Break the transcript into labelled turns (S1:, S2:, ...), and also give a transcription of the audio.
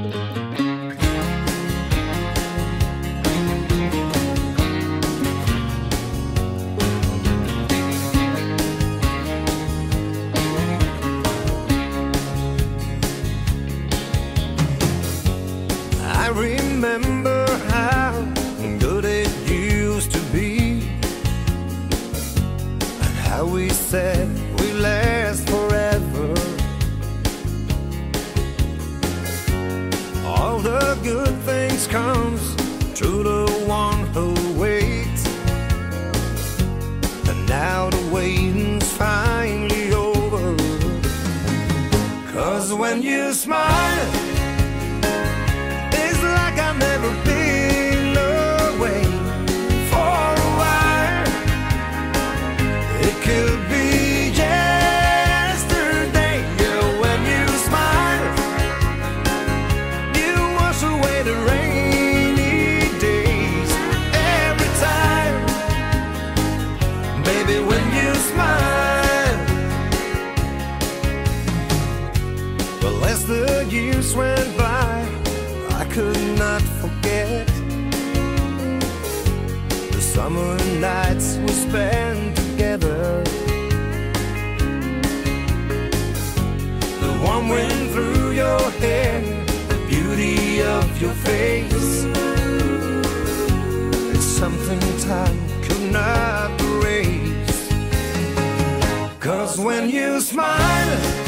S1: I remember how good it used to be, and how we said we last forever. All the good things comes to the one who waits, and now the waiting's finally over. 'Cause when you smile, I've never been away for a while. It could be yesterday. Yeah, when you smile, you wash away the rainy days. Every time, baby, when you smile. Well, as the years went by, I could not forget the summer nights we spent together, the warm wind through your hair, the beauty of your face. It's something time could not erase. 'Cause when you smile,